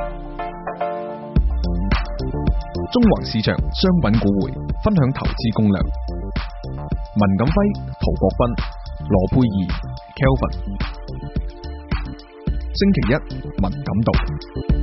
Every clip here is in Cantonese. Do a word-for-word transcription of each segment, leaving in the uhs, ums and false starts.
中環市場商品股匯分享投資攻略，文錦輝、陶國斌、羅佩儀、Kelvin， 星期一文錦道。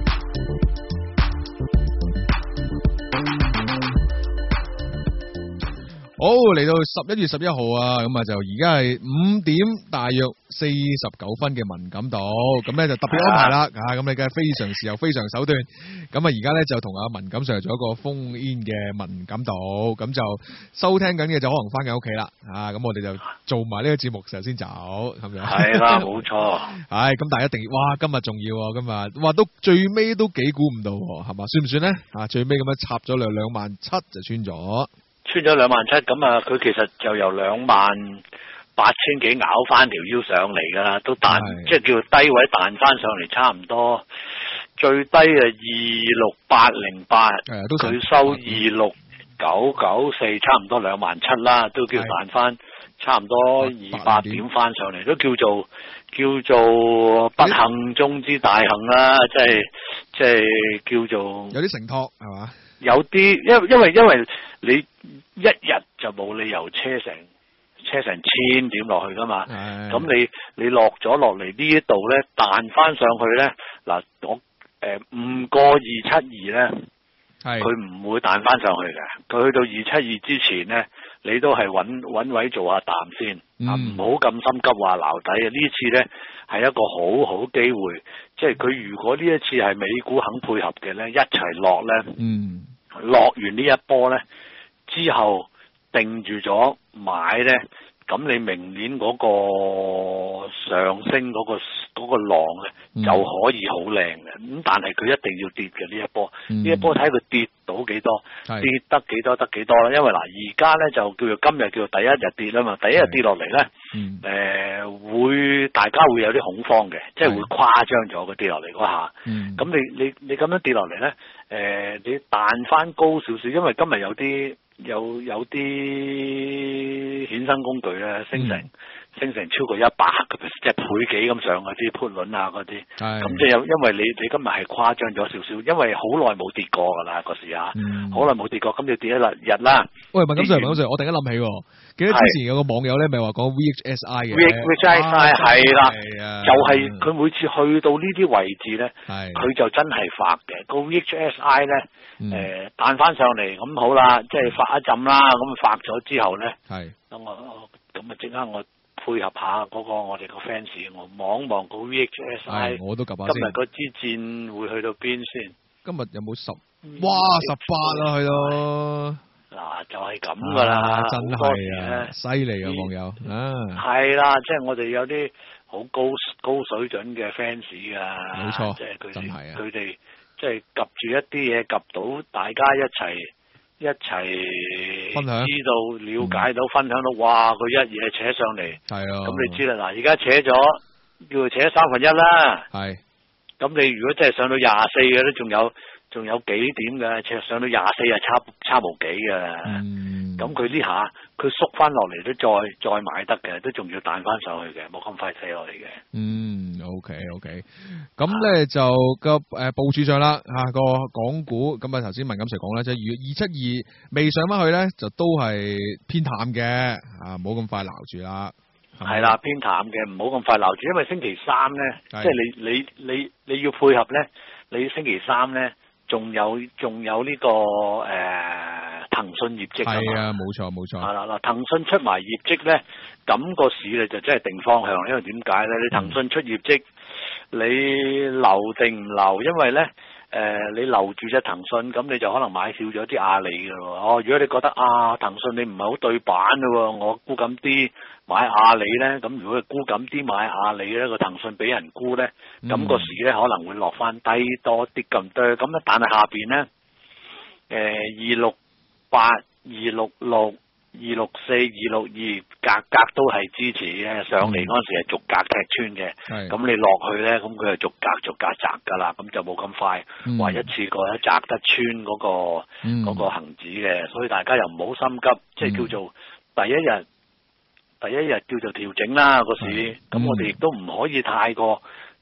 好，嚟到十一月十一號啊，咁啊就而家係五點大約四十九分嘅文錦道，咁咧就特別安排啦，啊咁你嘅非常時候非常手段，咁啊而家咧就同阿文錦上做一個phone in嘅文錦道，咁就收聽緊嘅就可能翻緊屋企啦，啊咁我哋就做埋呢個節目時候先走，咁樣係啦，冇錯， 係咁但係一定要，哇今日重要喎，今日哇都最尾都幾估唔到，係嘛？算唔算咧？啊最尾咁樣插咗兩兩萬七就穿咗。 穿咗兩萬七，咁啊，佢其實就由兩萬八千幾咬翻條腰上嚟噶啦，都彈，即係叫低位彈翻上嚟，差唔多最低啊二六八零八，佢收二六九九四，差唔多兩萬七啦，都叫彈翻差唔多二百點翻上嚟，都叫做叫做不幸中之大幸啦，即係即係叫做有啲承托係嘛？ 有啲，因因為因為你一日就冇理由車成車成千點落去噶嘛，咁你你落咗落嚟呢一度咧彈翻上去咧，嗱我誒五個二七二咧，佢唔會彈翻上去嘅，佢去到二七二之前咧，你都係揾揾位做下淡先，啊唔好咁心急話撈底啊！呢次咧係一個好好機會，即係佢如果呢一次係美股肯配合嘅咧，一齊落咧， 嗯，落完呢一波咧之後定住咗買咧，咁你明年嗰個上升嗰、嗰個嗰個浪咧、嗯、就可以好靚嘅，咁但係佢一定要跌嘅呢一波，呢、嗯、一波睇佢跌到幾多，跌得幾多得幾多啦。因為嗱而家咧就叫做今日叫做第一日跌啊嘛，第一日跌落嚟咧，誒、嗯呃、會大家會有啲恐慌嘅，即係會誇張咗佢跌落嚟嗰下。咁、嗯、你你你咁樣跌落嚟咧，誒、呃、你彈翻高少少，因為今日有啲。有有啲衍生工具咧升成、嗯、升成超過一百個 percent， 即係倍幾咁上嗰啲 put 輪啊嗰啲，咁即係有因為你你今日係誇張咗少少，因為好耐冇跌過㗎啦個市啊，好耐冇跌過，咁你跌一日啦。喂， 文錦Sir，文錦Sir，我突然間諗起，記得之前有個網友咧，咪話講 V H S I 嘅 V H S I 係啦，就係佢每次去到呢啲位置咧，佢就真係發嘅個 V H S I 咧，誒彈翻上嚟咁好啦，即係發一陣啦，咁發咗之後咧，咁我咁啊即刻我配合下嗰個我哋個 fans， 我望望個 V H S I， 我都及下今日嗰支箭會去到邊先？ 今日有冇十？哇，十八啊，去到。 嗱，就係咁噶啦， 真係啊，犀利啊，網友啊， 係啦，即係我哋有啲好高高水準嘅 fans 噶， 冇錯， 即係佢哋， 佢哋即係及住一啲嘢，及到大家一齊一齊分享， 知道了解到、嗯、分享到，哇！佢一嘢扯上嚟， 係啊， 咁你知啦，嗱，而家扯咗，叫做扯咗三分一啦， 係， 咁你如果真係上到廿四嘅都仲有。仲有幾點嘅，其實上到廿四啊，差差無幾嘅。咁佢呢下佢縮翻落嚟都再再買得嘅，都仲要彈翻上去嘅，冇咁快死落嚟嘅。 嗯 ，OK OK，咁咧就個誒部署上啦嚇個港股，咁啊頭先文錦Sir講咧，即係如果二七二未上翻去咧，就都係偏淡嘅啊，唔好咁快撈住啦。 係啦，偏淡嘅，唔好咁快撈住，因為星期三咧，即係你你你你要配合咧，你星期三咧。仲有仲有呢、這個誒、呃、騰訊業績㗎嘛？ 係啊，冇錯冇錯。 係啦嗱，騰訊出埋業績咧，咁、那個市咧就真係定方向，因為點解咧？你騰訊出業績，嗯、你留定唔留？因為咧誒、呃，你留住隻騰訊，咁你就可能買少咗啲阿里㗎喎。哦，如果你覺得啊騰訊你唔係好對版㗎喎，我沽緊啲。買阿里咧，咁如果佢沽緊啲買阿里咧，個騰訊俾人沽咧，咁、嗯、個市咧可能會落翻低多啲咁多，咁咧但係下邊咧，誒二六八、二六六、二六四、二六二，格格都係支持嘅，上嚟嗰陣時係逐格踢穿嘅，咁、嗯、你落去咧，咁佢係逐格逐格擲噶啦，咁就冇咁快話、嗯、一次過一擲得穿嗰、那個嗰、嗯那個恒指嘅，所以大家又唔好心急，即、就、係、是、叫做第一日。第一日叫做調整啦個市，咁、嗯、我哋亦都唔可以太過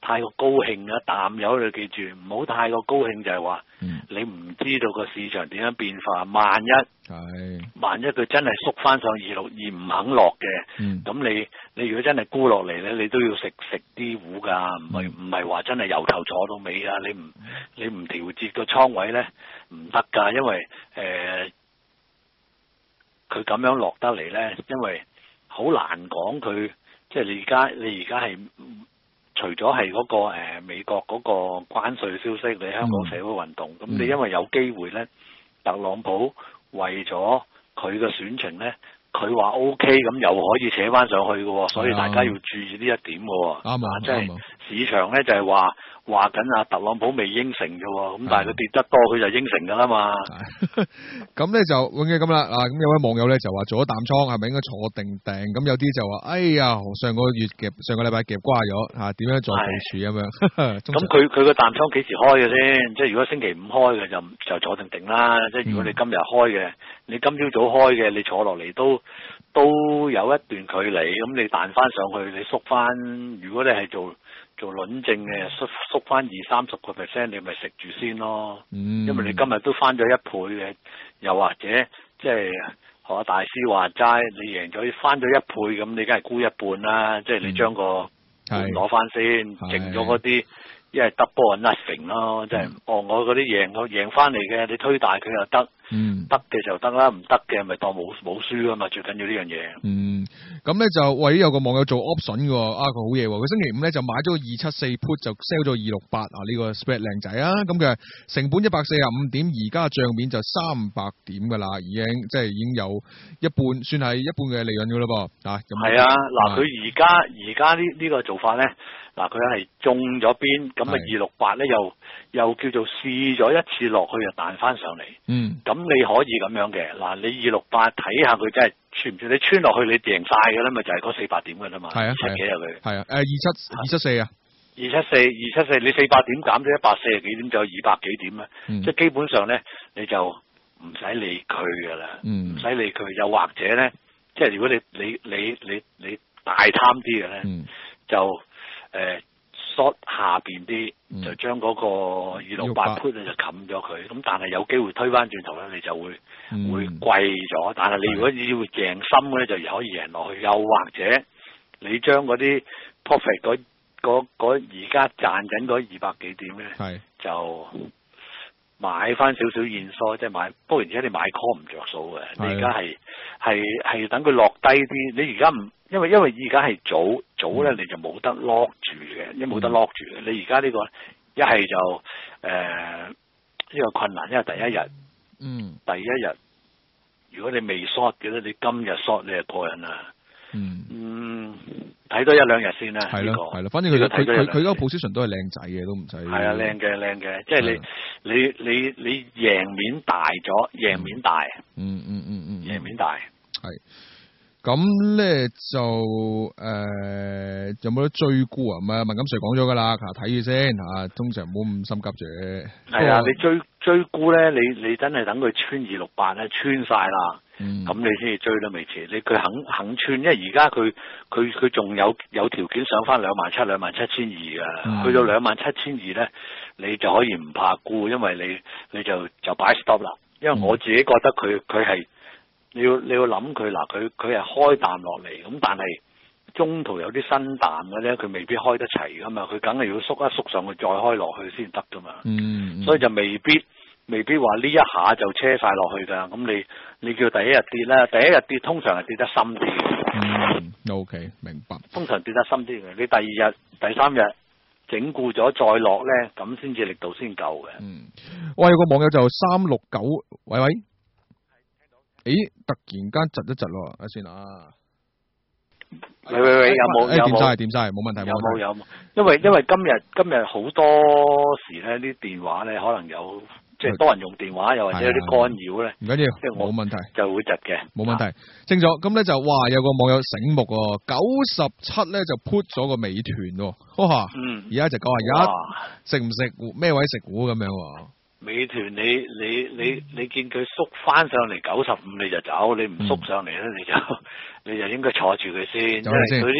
太過高興啊！淡友你記住，唔好太過高興，就係話、嗯、你唔知道個市場點樣變化。萬一係萬一佢真係縮翻上二六二唔肯落嘅，咁、嗯、你你如果真係沽落嚟咧，你都要食食啲糊㗎，唔係唔係話真係由頭坐到尾啊！你唔你唔調節個倉位咧唔得㗎，因為誒佢咁樣落得嚟咧，因為好難講佢即係你而家你而家係。除咗係嗰個、呃、美國嗰個關稅消息，你香港社會運動，咁、嗯、你因為有機會咧，特朗普為咗佢嘅選情咧，佢話 O K，咁又可以扯翻上去嘅，所以大家要注意呢一點嘅。啱啊，即係市場咧就係話話緊啊，特朗普未應承嘅，咁但係佢跌得多，佢就應承㗎啦嘛。 咁咧就永遠咁啦，啊咁有位網友咧就話做咗淡倉係咪應該坐定定？咁有啲就話，哎呀上個月夾上個禮拜夾瓜咗嚇，點樣再部署咁樣？咁佢佢個淡倉幾時開嘅先？即係如果星期五開嘅就就坐定定啦。即係如果你今日開嘅，你今朝早開嘅，你坐落嚟都都有一段距離，咁你彈翻上去，你縮翻。如果你係做做輪證嘅，縮縮翻二三十個 percent， 你咪食住先咯。嗯，因為你今日都翻咗一倍嘅，又或者即係學阿大師話齋，你贏咗翻咗一倍，咁你梗係沽一半啦。即係你將個盤攞翻先，剩咗嗰啲。一係 double or nothing 咯，即係、嗯、哦，我嗰啲贏我贏翻嚟嘅，你推大佢又得，嗯，得嘅就得啦，唔得嘅咪當冇冇輸啊嘛，最緊要呢樣嘢。嗯， 咁咧就為有個網友做 option 嘅，啊佢好嘢喎，佢星期五咧就買咗個二七四 put 就 sell 咗二六八啊，呢個 spread 靚仔啊，咁嘅成本一百四十五點，而家帳面就三百點㗎啦，已經即係已經有一半，算係一半嘅利潤㗎咯噃，啊， 係啊，嗱佢而家而家呢呢個做法咧。嗱，佢係中咗邊，咁啊二六八咧又又叫做試咗一次落去，又彈翻上嚟。嗯，咁你可以咁樣嘅。嗱，你二六八睇下佢真係穿唔穿？你穿落去你贏晒嘅啦，咪就係嗰四百點嘅啦嘛。係啊，七幾啊佢。係啊，誒二七二七四啊。二七四二七四，你四百點減咗一百四十幾點，就有二百幾點啊。嗯、即係基本上咧，你就唔使理佢噶啦。唔使、嗯、理佢，又或者咧，即係如果你你你你你大貪啲嘅咧，嗯、就。誒 short、呃、下邊啲、嗯、就將嗰個二六八 put 咧就冚咗佢，咁但係有機會推翻轉頭咧，你就會、嗯、會貴咗。但係你如果要贏深嘅咧，就可以贏落去。又或者你將嗰啲 profit 嗰而家賺緊嗰二百幾點咧，是就買翻少少現疏，即係買。不過而家你買 call 唔着數嘅，你而家係係係等佢落低啲。你而家唔因為因為而家係早早咧，你就冇得 lock 住嘅，因為冇得 lock 住嘅。你而家呢個一係就誒呢、呃呢個困難，因為第一日，嗯，第一日如果你未 short 嘅咧，你今日 short 你就過癮啦。嗯嗯，睇多一兩日先啦。係咯係咯，反正佢佢佢佢嗰個 position 都係靚仔嘅，都唔使。 係啊，靚嘅靚嘅，即係你你你你贏面大咗，贏面大。嗯嗯嗯嗯，贏面大。 係。咁咧就誒、呃、有冇得追沽啊？唔係文錦 Sir 講咗噶啦，睇住先嚇，通常唔好咁心急住。 係啊，你追追沽咧，你你真係等佢穿二六八咧，穿晒啦，咁、嗯、你先至追都未遲。你佢肯肯穿，因為而家佢佢佢仲有有條件上翻兩萬七、兩萬七千二㗎，去到兩萬七千二咧，你就可以唔怕沽，因為你你就就擺 stop 啦。因為我自己覺得佢佢係。你要你要諗佢嗱，佢佢係開淡落嚟，咁但係中途有啲新淡嘅咧，佢未必開得齊噶嘛，佢梗係要縮一縮上去再開落去先得噶嘛。嗯，嗯，所以就未必未必話呢一下就車晒落去㗎。咁你你叫第一日跌咧，第一日跌通常係跌得深啲嘅。 嗯，OK，明白。 通常跌得深啲嘅，你第二日、第三日整固咗再落咧，咁先至力度先夠嘅。 嗯，我有個網友就三六九，喂喂。咦，突然間窒一窒咯，睇先啊！ 喂喂喂，有冇？ 誒，掂晒，掂晒，冇問題。 有冇？有冇？因為因為今日今日好多時咧，啲電話咧可能有即係多人用電話，又或者有啲干擾咧。唔緊要， 即係冇問題， 就會窒嘅。 冇問題，清楚。咁咧就哇，有個網友醒目喎，九十七咧就 put 咗個美團喎，哇！嗯，而家就九廿一，食唔食咩位食糊咁樣喎？ 美團你你你你見佢縮翻上嚟九十五你就走，你唔縮上嚟咧你就你就應該坐住佢先，因為佢啲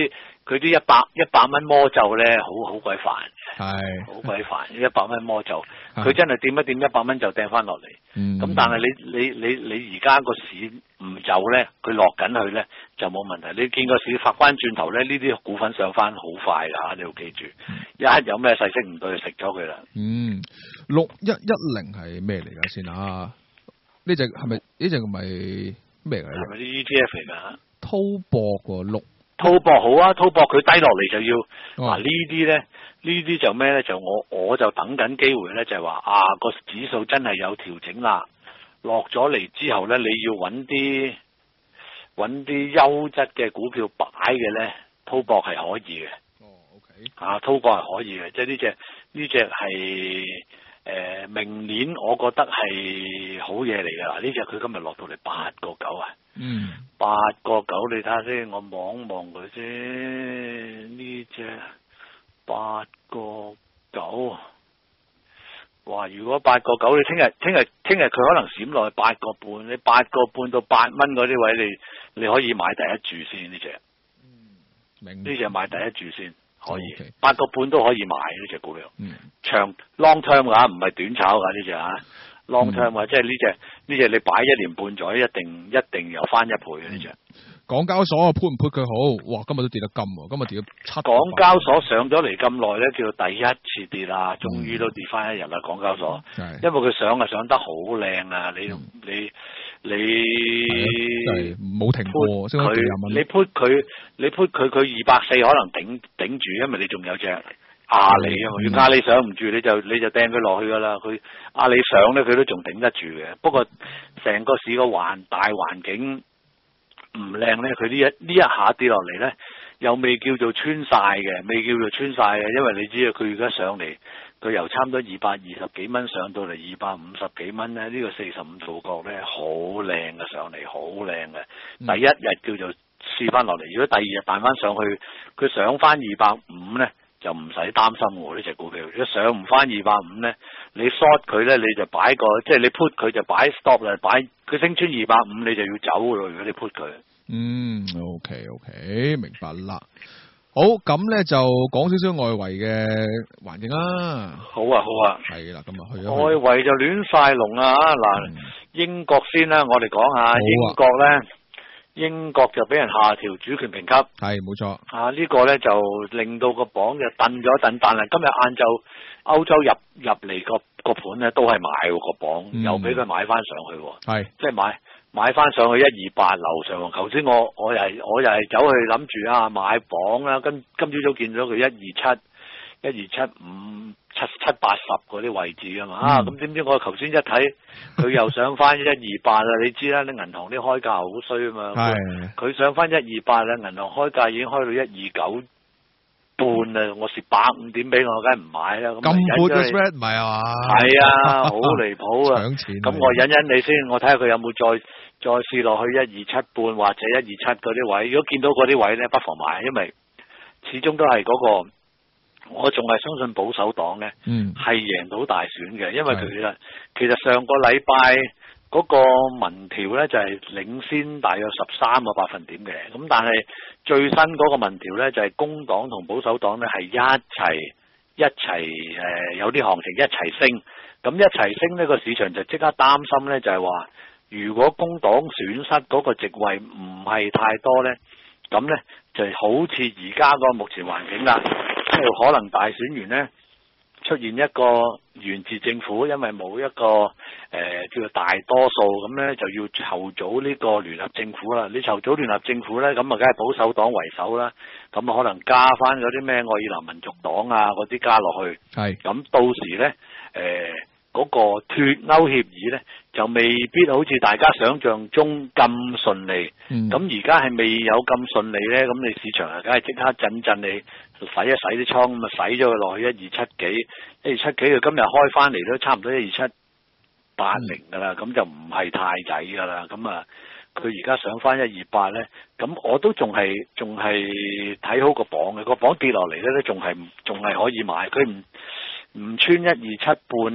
佢啲一百一百蚊魔咒咧，好好鬼煩嘅， 係好鬼煩，一百蚊魔咒，佢真係掂一掂一百蚊就掟翻落嚟。咁、嗯、但係你你你你而家個市唔走咧，佢落緊去咧就冇問題。你見個市發翻轉頭咧，呢啲股份上翻好快㗎，你要記住，嗯、一有咩勢色唔對，食咗佢啦。 嗯，六一一零係咩嚟㗎先啊？呢隻係咪呢隻咪咩嚟？ 係咪啲 E T F 嚟㗎？ 滔博喎，六滔博好啊，滔博佢低落嚟就要嗱、 哦啊、 呢啲咧，呢啲就咩咧？就我我就等緊機會咧，就係、是、話啊個指數真係有調整啦，落咗嚟之後咧，你要揾啲揾啲優質嘅股票擺嘅咧，滔博係可以嘅。 哦 ，OK， 啊，滔博係可以嘅，即係呢隻呢隻係。誒、呃，明年我覺得係好嘢嚟㗎啦！呢隻佢今日落到嚟八個九啊， 嗯， 八個九你睇下先，我望望佢先，呢隻八個九，哇！如果八個九，你聽日聽日聽日佢可能閃落去八個半，你八個半到八蚊嗰啲位，你你可以買第一注先呢隻， 嗯，明呢隻買第一注先。可以，八、okay. 個半都可以買呢隻股票，嗯、長 long term 㗎，唔係短炒㗎呢隻啊 long term 啊，即係呢隻呢隻你擺一年半載，一定一定有翻一倍嘅呢隻。 港交所 put 唔 put 佢好？哇，今日都跌得金喎，今日跌咗七。 港交所上咗嚟咁耐咧，叫做第一次跌啦，終於都跌翻一日啦，港交所。 嗯、 因為佢上啊上得好靚啊，你、嗯、你。你冇停過，升咗幾廿蚊。 你 put 佢，你 put 佢，佢二百四可能頂頂住，因為你仲有隻阿里啊嘛。如果阿里上唔住，你就你就掟佢落去噶啦。佢阿里上咧，佢都仲頂得住嘅。不過成個市個環大環境唔靚咧，佢呢一呢一下跌落嚟咧，又未叫做穿晒嘅，未叫做穿晒嘅，因為你知啊，佢而家上嚟。佢由差唔多二百二十幾蚊上到嚟二百五十幾蚊咧，呢、呢個四十五度角咧好靚嘅上嚟，好靚嘅。第一日叫做試翻落嚟，如果第二日彈翻上去，佢上翻二百五咧，就唔使擔心喎呢隻股票。如果上唔翻二百五咧，你 short 佢咧，你就擺個即係你 put 佢就擺 stop 啦，擺佢升穿二百五你就要走㗎咯。如果你 put 佢， 嗯 OK OK 明白啦。好，咁咧就講少少外圍嘅環境啦。 好啊，好啊。係啦，咁啊去咗。 外圍就亂晒龍啊！嗱、嗯，英國先啦，我哋講下、啊、英國咧，英國就俾人下調主權評級。係，冇錯。啊，呢、這個咧就令到個榜就頓咗頓，但係今日晏晝歐洲入入嚟個個盤咧都係買個榜，嗯、又俾佢買翻上去。係，即係買。買翻上去一二八樓上，頭先我我又係我又係走去諗住啊買榜啦，今今朝早見到佢一二七、一二七五、七七八十嗰啲位置啊嘛，啊咁點知我頭先一睇佢又上翻一二八啦，你知啦，啲銀行啲開價好衰啊嘛，佢上翻一二八啦，銀行開價已經開到一二九半啦，我蝕百五點俾我，梗係唔買啦。咁闊嘅 spread 唔係啊嘛？ 係啊，好離譜啊！ 搶錢。 咁我忍忍你先，我睇下佢有冇再再試落去一二七半或者一二七嗰啲位。如果見到嗰啲位咧，不妨買，因為始終都係嗰個，我仲係相信保守黨咧，嗯，係贏到大選嘅，因為佢啦，其實上個禮拜嗰個民調咧就係領先大約十三個百分點嘅，咁但係最新嗰個民調咧就係工黨同保守黨咧係一齊一齊誒、呃、有啲行情一齊升，咁一齊升呢個市場就即刻擔心咧就係話，如果工黨損失嗰個席位唔係太多咧，咁咧就好似而家個目前環境啦，即係可能大選完咧出現一個懸峙政府，因為冇一個誒、呃、叫做大多數，咁咧就要籌組呢個聯合政府啦。你籌組聯合政府咧，咁啊梗係保守黨為首啦，咁啊可能加翻嗰啲咩愛爾蘭民族黨啊嗰啲加落去，係咁到時咧誒嗰個脫歐協議咧就未必好似大家想象中咁順利。咁而家係未有咁順利咧，咁你市場啊梗係即刻震震你。洗一洗啲倉，咁啊洗咗佢落去一二七幾，一二七幾佢今日開翻嚟都差唔多一二七八零噶啦，咁就唔係太抵噶啦，咁啊佢而家上翻一二八咧，咁我都仲係仲係睇好個榜嘅，個榜跌落嚟咧都仲係仲係可以買，佢唔唔穿一二七半咧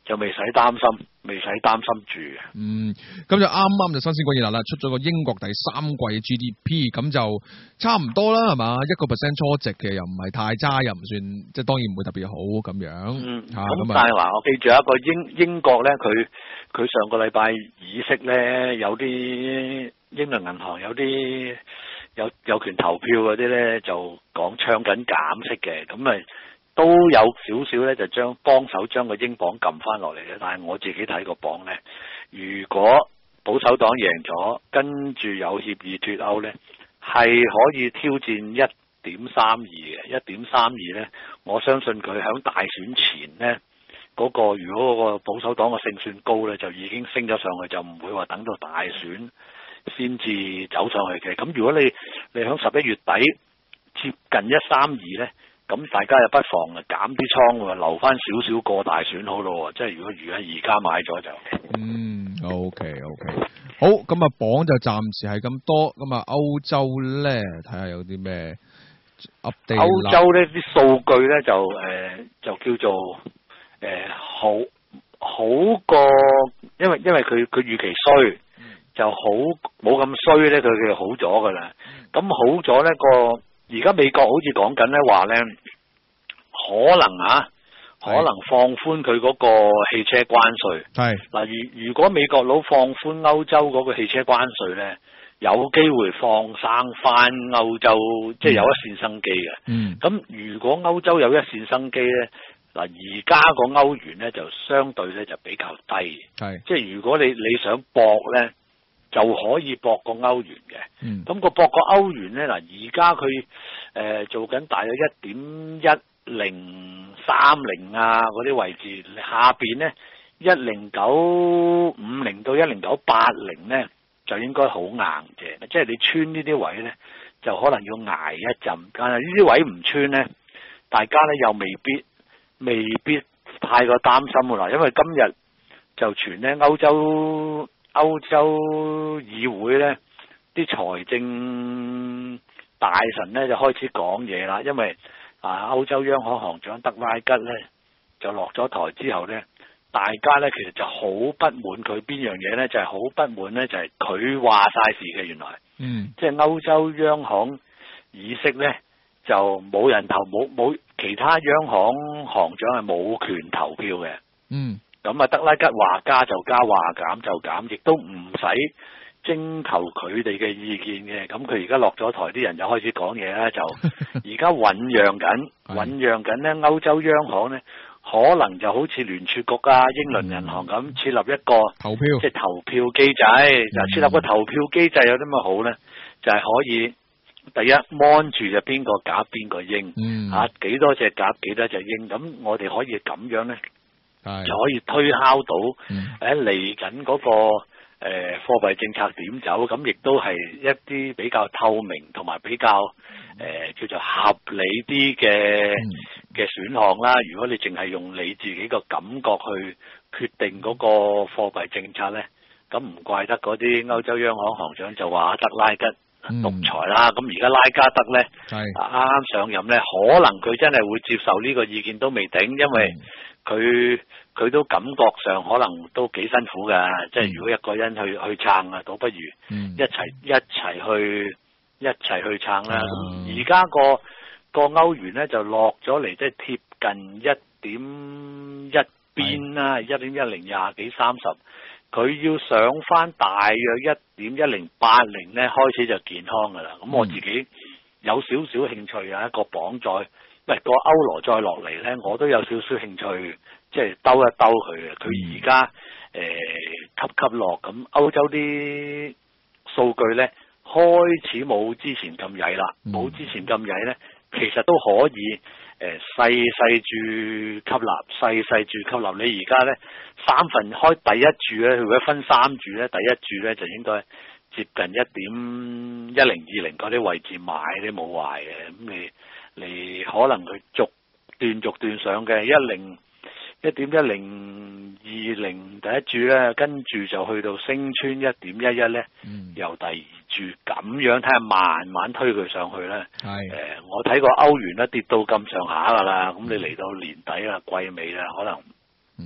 就未使擔心，未使擔心住嘅。 嗯，咁就啱啱就新鮮滾熱辣啦，出咗個英國第三季 G D P，咁就差唔多啦，係嘛？一個 percent 初值嘅，又唔係太差，又唔算，即係當然唔會特別好咁樣。 嗯， 嚇咁、 咁但係話我記住有一個英英國咧，佢佢上個禮拜議息咧，有啲英倫銀行有啲有有權投票嗰啲咧，就講唱緊減息嘅，咁咪都有少少咧，就將幫手將個英鎊撳翻落嚟嘅。但係我自己睇個鎊咧，如果保守黨贏咗，跟住有協議脱歐咧，係可以挑戰一點三二嘅，一點三二咧，我相信佢喺大選前咧，嗰、嗰個如果嗰個保守黨嘅勝算高咧，就已經升咗上去，就唔會話等到大選先至走上去嘅。咁如果你你喺十一月底接近一三二咧，咁大家又不妨啊減啲倉喎，留翻少少過大選好咯。即係如果如果而家買咗就嗯 OK OK 好，咁啊鎊就暫時係咁多，咁啊歐洲咧睇下有啲咩 update。 歐洲呢啲數據咧就誒、呃、就叫做誒、呃、好好過，因為因為佢佢預期衰就好冇咁衰咧，佢佢好咗噶啦。咁好咗呢個。而家美國好似講緊咧話咧，可能啊，可能放寬佢嗰個汽車關稅。係嗱，如如果美國佬放寬歐洲嗰個汽車關稅咧，有機會放生翻歐洲，即係有一線生機嘅。嗯。咁如果歐洲有一線生機咧，嗱而家個歐元咧就相對咧就比較低。係。即係如果你你想搏咧，就可以搏個歐元嘅，咁、嗯、個搏個歐元咧嗱，而家佢誒做緊大約一點一零三零啊嗰啲位置，下邊咧一零九五零到一零九八零咧就應該好硬嘅，即係你穿呢啲位咧就可能要捱一陣，但係呢啲位唔穿咧，大家咧又未必未必太過擔心㗎啦，因為今日就傳咧歐洲。歐洲議會咧，啲財政大臣咧就開始講嘢啦，因為啊歐洲央行行長德拉吉咧就落咗台之後咧，大家咧其實就好不滿佢邊樣嘢咧，就係、是、好不滿咧，就係佢話晒事嘅原來，嗯，即係歐洲央行議息咧就冇人投冇冇其他央行行長係冇權投票嘅，嗯。咁啊，德拉吉話加就加，話減就減，亦都唔使徵求佢哋嘅意見嘅。咁佢而家落咗台，啲人就開始講嘢啦。就而家醖釀緊，醖釀緊咧，歐洲央行咧，可能就好似聯儲局啊、英倫銀行咁設立一個投票，即係投票機制。就、嗯、設立個投票機制有啲乜好咧？就係、是、可以第一 mon 住就邊個鴿邊個鷹，嗯、啊幾多隻鴿幾多隻鷹。咁我哋可以咁樣咧。就可以推敲到誒嚟緊嗰個誒、呃、貨幣政策點走，咁亦都係一啲比較透明同埋比較誒、呃、叫做合理啲嘅嘅選項啦。如果你淨係用你自己個感覺去決定嗰個貨幣政策咧，咁唔怪得嗰啲歐洲央行行長就話德拉吉獨裁啦。咁而家拉加德咧啱啱上任咧，可能佢真係會接受呢個意見都未定，因為佢佢都感覺上可能都幾辛苦噶，即係如果一個人去去撐啊，倒不如一齊、嗯、一齊去一齊去撐啦。咁而家個個歐元咧就落咗嚟，即係貼近一點一邊啦，一點一零廿幾三十，佢要上翻大約一點一零八零咧，開始就健康噶啦。咁、嗯、我自己有少少興趣啊，一個鎊再。喂，個歐羅再落嚟咧，我都有少少興趣，即係兜一兜佢嘅。佢而家誒級級落，咁歐洲啲數據咧開始冇之前咁曳啦，冇、嗯、之前咁曳咧，其實都可以誒細細注吸納，細細注吸納。你而家咧三分開第一注咧，如果分三注咧，第一注咧就應該接近一點一零二零嗰啲位置買，你冇壞嘅，咁你。你可能佢逐段逐段上嘅一零一點一零二零第一注咧，跟住就去到升穿一點一一咧，由第二注咁樣睇下慢慢推佢上去咧。係誒、呃，我睇過歐元咧跌到咁上下噶啦，咁你嚟到年底啦、季尾啦，可能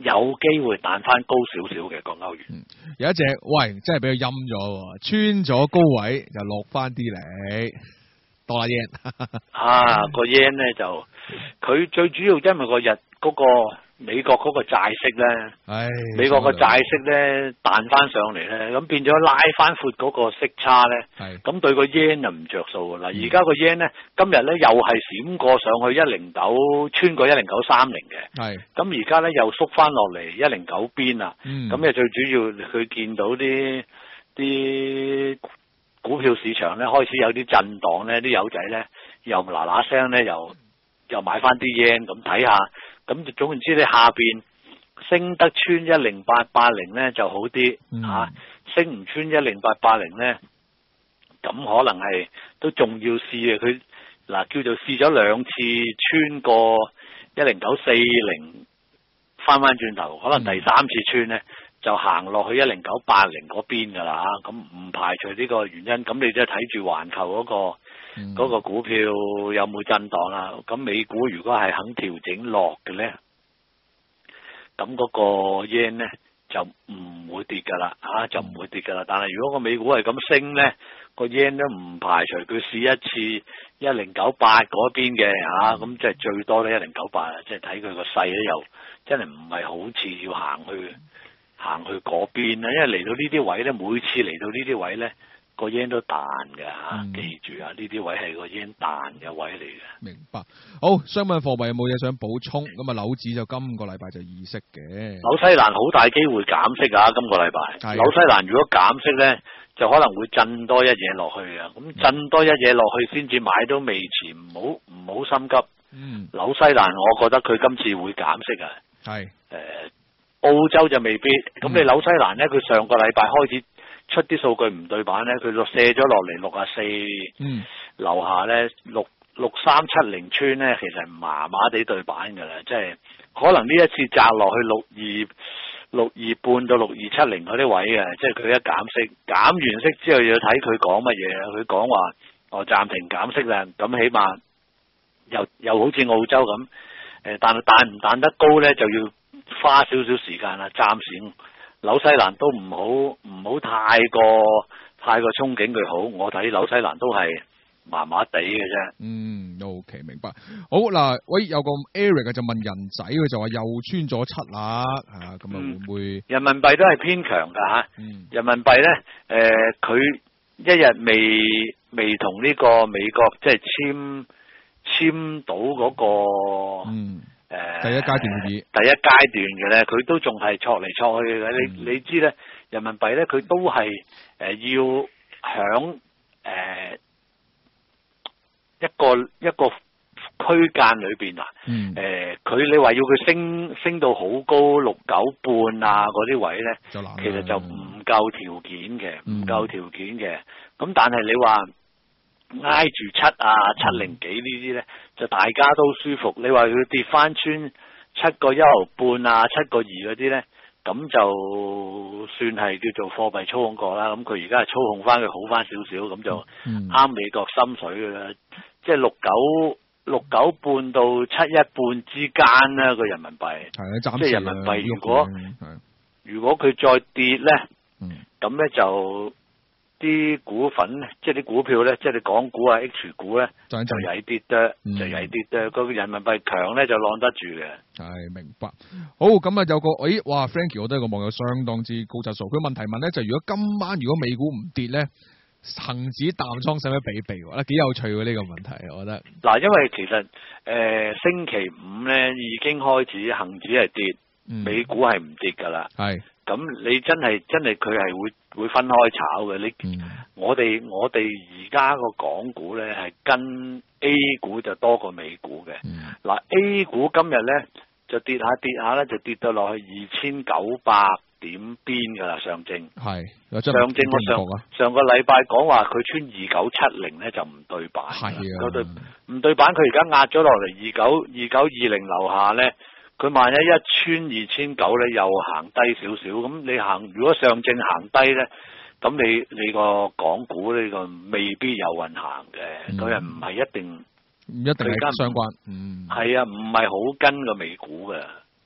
有機會彈翻高少少嘅個歐元。 嗯、有一隻喂，真係俾佢陰咗喎，穿咗高位就落翻啲嚟，多啦 yen 啊，個 yen 咧就佢最主要因為個日嗰、嗰個美國嗰個債息咧， 唉， 美國個債息咧彈翻上嚟咧，咁變咗拉翻闊嗰個息差咧，咁對個 yen 就唔着數㗎啦。而家個 yen 咧今日咧又係閃過上去一零九，穿過一零九三零嘅，係咁而家咧又縮翻落嚟一零九邊啦。咁誒、嗯、最主要佢見到啲啲股票市場咧開始有啲震盪咧，啲友仔咧又嗱嗱聲咧又又買翻啲 yen 咁睇下。咁就總言之，你下邊升得穿一零八八零咧就好啲嚇、嗯啊，升唔穿一零八八零咧，咁可能係都仲要試嘅。佢嗱叫做試咗兩次穿過一零九四零，翻翻轉頭，可能第三次穿咧就行落去一零九八零嗰邊㗎啦嚇。咁唔排除呢個原因，咁你即係睇住環球嗰、嗰個。嗰、嗯、個股票有冇震盪啦？咁美股如果係肯調整落嘅咧，咁嗰個 yen 咧就唔會跌㗎啦，嚇就唔會跌㗎啦。但係如果個美股係咁升咧，個 yen 都唔排除佢試一次一零九八嗰邊嘅嚇，咁即係最多咧一零九八，即係睇佢個勢咧又真係唔係好似要行去行去嗰邊啦，因為嚟到呢啲位咧，每次嚟到呢啲位咧。個 yen 都彈嘅嚇，記住啊！呢啲位係個 yen 彈嘅位嚟嘅。 明白。好，商品貨幣有冇嘢想補充？咁啊，紐指就今個禮拜就議息嘅。 紐西蘭好大機會減息啊！今個禮拜，紐西蘭如果減息咧，就可能會震多一嘢落去啊！咁震多一嘢落去先至買都未遲，唔好唔好心急。嗯。紐西蘭，我覺得佢今次會減息啊。係。誒、呃，澳洲就未必。咁、嗯、你紐西蘭咧，佢上個禮拜開始。出啲數據唔對版咧，佢就卸咗落嚟六啊四，嗯，樓下咧六六三七零村咧，其實麻麻地對版㗎啦，即係可能呢一次砸落去六二六二半到六二七零嗰啲位嘅，即係佢一減息，減完息之後要睇佢講乜嘢，佢講話哦暫停減息啦，咁起碼又又好似澳洲咁，誒但係彈唔彈得高咧，就要花少少時間啦，暫時。紐西蘭都唔好唔好太過太過憧憬佢好，我睇紐西蘭都係麻麻地嘅啫。嗯 ，OK 明白。好嗱，喂，有個 Eric 就問人仔，佢就話又穿咗七啦，啊咁啊會唔會？ 嗯、人民幣都係偏強㗎嚇。嗯。人民幣咧，誒佢一日未未同呢個美國即係簽簽到嗰、那個。嗯。誒、呃， 第一階段嘅嘢， 第一階段嘅咧，佢都仲係挫嚟挫去嘅。你、嗯、你知咧，人民幣咧，佢都係誒、呃、要響誒、呃、一個一個區間裏邊啊。嗯。誒、呃，佢你話要佢升升到好高六九半啊嗰啲位咧，其實就唔夠條件嘅，唔、嗯、夠條件嘅。咁但係你話，挨住七啊七零幾呢啲咧，就大家都舒服。你話佢跌翻穿七個一毫半啊，七個二嗰啲咧，咁就算係叫做貨幣操控國啦。咁佢而家係操控翻佢好翻少少，咁就啱美國心水噶啦。嗯、即係六九六九半到七一半之間啦，個人民幣。係即係人民幣如果如果佢再跌咧，咁、嗯、咧就。啲股份即係啲股票咧，即係你港股啊、H 股咧，就曳啲多，就曳啲多。個人民幣強咧就攬得住嘅。 係明白。好，咁啊有個，誒，哇 ，Frankie，我都係個網友相當之高質素。佢問題問咧就係、如果今晚如果美股唔跌咧，恒指淡倉使唔使避避？啊，幾有趣喎呢個問題，我覺得。嗱， 因為其實誒、呃、星期五咧已經開始恒指係跌，嗯、美股係唔跌㗎啦。係。咁你真係真係佢係會會分開炒嘅，你、嗯、我哋我哋而家個港股咧係跟 A 股就多過美股嘅。嗱、嗯、A 股今日咧就跌下跌下咧就跌到落去二千九百點邊噶啦，上證係上證我上上個禮拜講話佢穿二九七零咧就唔對版，係啊，對唔對版，佢而家壓咗落嚟二九二九二零樓下咧。佢萬一一穿二千九咧，又行低少少，咁你行如果上證行低咧，咁你你個港股呢個未必有運行嘅，佢又唔係一定， 唔一定係相關，嗯， 係啊，唔係好跟個美股嘅。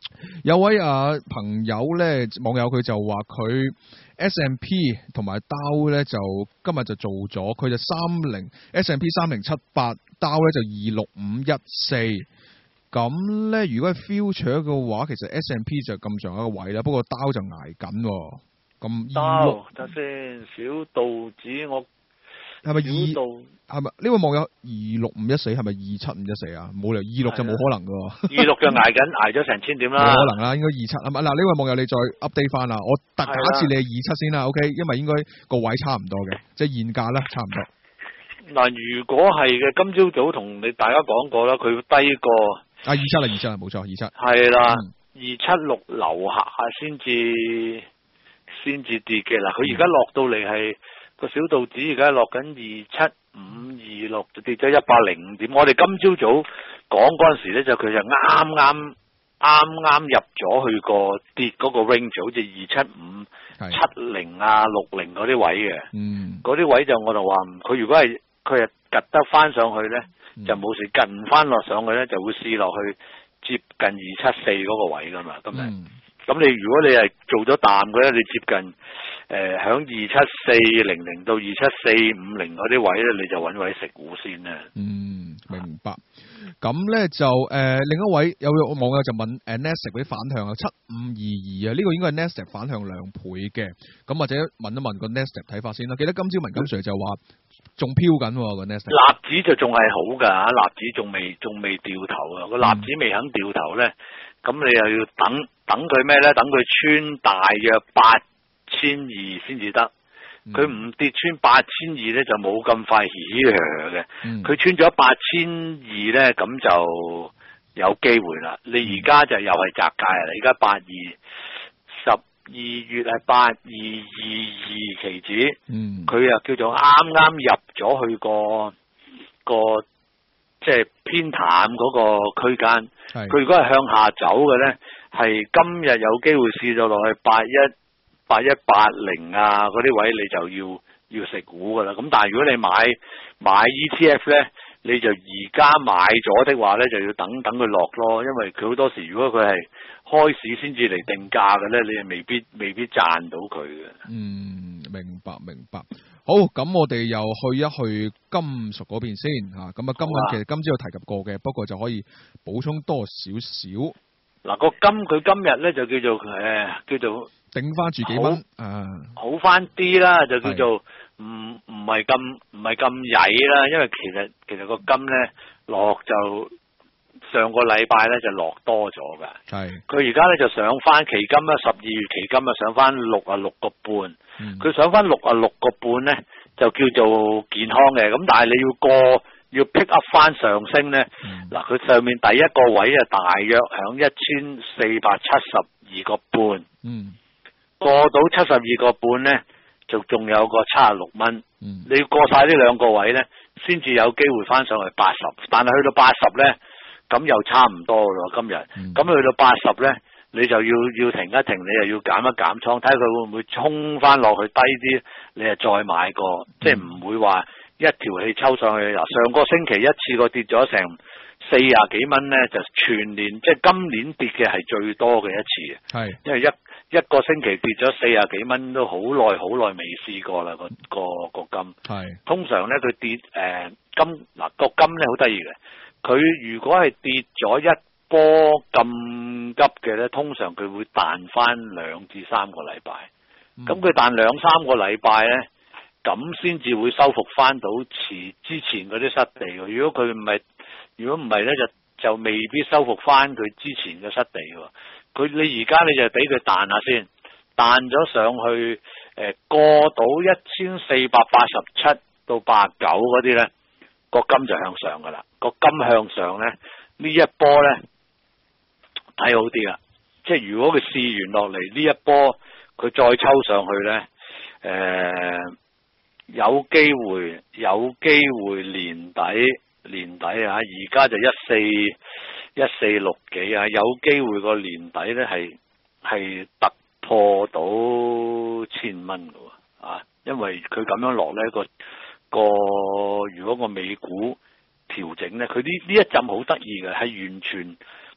有位啊朋友咧，網友佢就話佢 S and P 同埋 Dow 咧就今日就做咗，佢就三零 S and P 三零七八，Dow 咧就二六五一四。咁咧，如果係 future 嘅話，其實 S and P 就咁上一個位啦，不過 Dow 就捱緊喎。咁二六， 等先，小道指我係咪二？ 小道係咪呢位網友二六五一四係咪二七五一四啊？冇理由二六就冇可能噶喎。 二六就捱緊，捱咗成千點啦。 冇可能啦，應該二七啊嘛。嗱，呢位網友你再 update 翻啦，我特假設你係二七先啦 ，OK？因為應該個位差唔多嘅，即係現價啦，差唔多。 嗱，如果係嘅，今朝早同你大家講過啦，佢低過啊二七啦，二七啦，冇錯，二七。 係啦， 嗯二七六樓下先至先至跌嘅啦。佢而家落到嚟係個小道指而家落緊二七五二六，就跌咗一百零五點。我哋今朝早講嗰陣時咧，就佢就啱啱啱啱入咗去個跌嗰個 range，好似二七五七零啊六零嗰啲位嘅。嗯，嗰啲位就我就話，佢如果係佢係趌得翻上去咧，嗯、就冇事；近翻落上去咧，就會試落去接近二七四嗰個位噶嘛。咁咪、嗯，咁你如果你係做咗淡嘅咧，你接近誒響二七四零零到二七四五零嗰啲位咧，你就揾位食股先啦。嗯， 明白。咁咧就誒、呃、另一位有個網友就問誒 Nasdaq 嗰啲反向啊，七五二二啊，呢個應該係 Nasdaq 反向兩倍嘅。咁或者問一問個 Nasdaq 睇法先啦。記得今朝文錦 Sir 就話仲飄緊喎個 Nasdaq。 納指就仲係好㗎，納指仲未仲未掉頭啊，個納指未肯掉頭咧，咁、嗯、你又要等等佢咩咧？等佢穿大約八千二先至得。佢唔跌穿八千二咧，就冇咁快起嘅。佢、嗯、穿咗八千二咧，咁就有機會啦。你而家就又係窄界啦。而家八二十二月係八二二二期指，佢又、嗯、叫做啱啱入咗去個個即係偏淡嗰個區間。佢如果係向下走嘅咧，係今日有機會試到落去八一。八一八零啊，嗰啲位你就要要食股噶啦。咁但係如果你買買 E T F 咧，你就而家買咗的話咧，就要等等佢落咯。因為佢好多時如果佢係開市先至嚟定價嘅咧，你係未必未必賺到佢嘅。嗯，明白明白。好，咁我哋又去一去金屬嗰邊先嚇。咁啊，今日其實今朝有提及過嘅，不過就可以補充多少少。嗱，個金佢今日咧就叫做誒、呃、叫做。頂翻住幾蚊，啊，好翻啲啦，就叫做唔唔係咁唔係咁曳啦，因為其實其實個金咧落就上個禮拜咧就落多咗噶，係，佢而家咧就上翻期金啦，十二月期金啊上翻六啊六個半，佢、嗯、上翻六啊六個半咧就叫做健康嘅，咁但係你要過要 pick up 翻上升咧，嗱佢、嗯、上面第一個位啊大約響一千四百七十二個半，嗯。過到七十二個半咧，就仲有個七十六蚊。嗯、你要過晒呢兩個位咧，先至有機會翻上去八十。但係去到八十咧，咁又差唔多咯。今日，咁、嗯、去到八十咧，你就要要停一停，你又要減一減倉，睇下佢會唔會衝翻落去低啲，你又再買過，嗯、即係唔會話一條氣抽上去。嗱，上個星期一次過跌咗成四廿幾蚊咧，就全年即係今年跌嘅係最多嘅一次。係是，因為一。一個星期跌咗四十幾蚊，都好耐好耐未試過啦。個個個金係是通常咧，佢跌誒、呃、金嗱個金咧好得意嘅。佢如果係跌咗一波咁急嘅咧，通常佢會彈翻兩至三個禮拜。咁佢、嗯、彈兩三個禮拜咧，咁先至會收復翻到遲之前嗰啲失地嘅。如果佢唔係，如果唔係咧，就就未必收復翻佢之前嘅失地喎。佢你而家你就俾佢彈下先，彈咗上去，誒、呃、過到一千四百八十七到八九嗰啲咧，個金就向上噶啦，個金向上咧，呢一波咧睇好啲啦，即係如果佢試完落嚟呢一波，佢再抽上去咧，誒、呃、有機會有機會年底年底啊，而家就一四。一四六幾啊，有機會個年底咧係係突破到千蚊㗎喎，啊，因為佢咁樣落咧個個如果個美股調整咧，佢呢呢一陣好得意嘅，係完全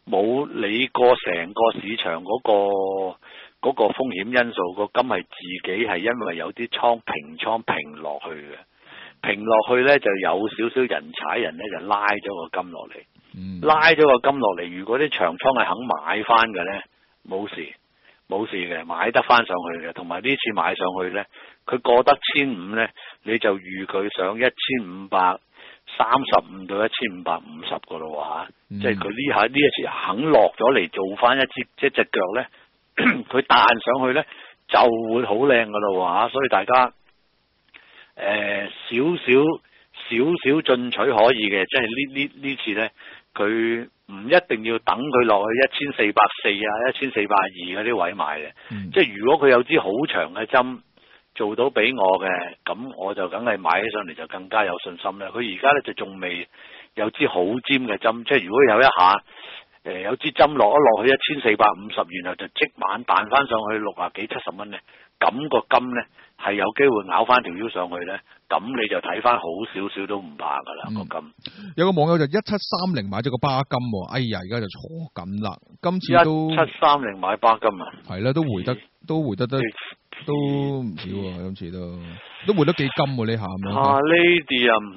冇理過成個市場嗰、嗰個嗰、嗰個風險因素，個金係自己係因為有啲倉平倉平落去嘅，平落去咧就有少少人踩人咧就拉咗個金落嚟， 嗯、 拉咗個金落嚟，如果啲長倉係肯買翻嘅咧，冇事冇事嘅，買得翻上去嘅，同埋呢次買上去咧，佢過得千五咧，你就預佢上一千五百三十五到一千五百五十個咯嚇，即係佢呢下呢一次肯落咗嚟做翻一支一隻腳咧，佢彈上去咧就會好靚噶咯嚇，所以大家誒少少少少進取可以嘅，即係呢呢呢次咧，佢唔一定要等佢落去一千四百四啊、一千四百二嗰啲位買嘅， 嗯、 即係如果佢有支好長嘅針。做到俾我嘅，咁我就梗係買起上嚟就更加有信心啦。佢而家咧就仲未有支好尖嘅針，即係如果有一下誒、呃、有支針落一落去一千四百五十，然後就即晚彈翻上去六啊幾七十蚊咧，咁、個金咧係有機會咬翻條腰上去咧，咁你就睇翻好少少都唔怕噶啦、嗯、個金。 有個網友就一七三零買咗個巴金喎，哎呀而家就錯緊啦，今次都一七三零買巴金啊， 係啦，都回得都回得得。都唔少喎，今次都都回得幾金喎呢下咁樣。啊 ，Palladium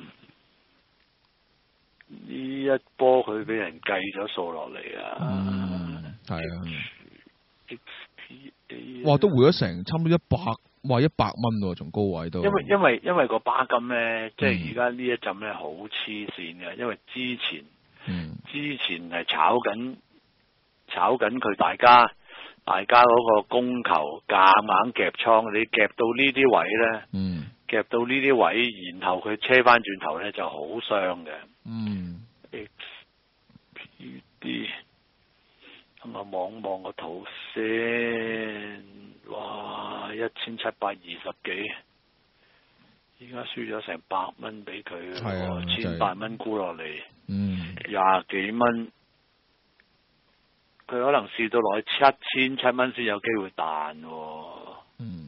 呢一波佢俾人計咗數落嚟啊！ 嗯，係啊。 X P A 哇，都回咗成差唔多一百，哇一百蚊喎，從高位都。 因為因為因為個巴金咧，即係而家呢一陣咧好黐線嘅，因為之前， 嗯， 之前係炒緊炒緊佢大家。大家嗰個供求夾硬夾倉，你夾到呢啲位咧， 嗯， 夾到呢啲位，然後佢車翻轉頭咧就好傷嘅。 嗯 X P D， 咁啊望望個圖先，哇，一千七百二十幾，而家輸咗成百蚊俾佢， 係啊， 千八蚊沽落嚟， 嗯， 廿幾蚊。佢可能試到落去七千七蚊先有機會彈喎、哦。 嗯。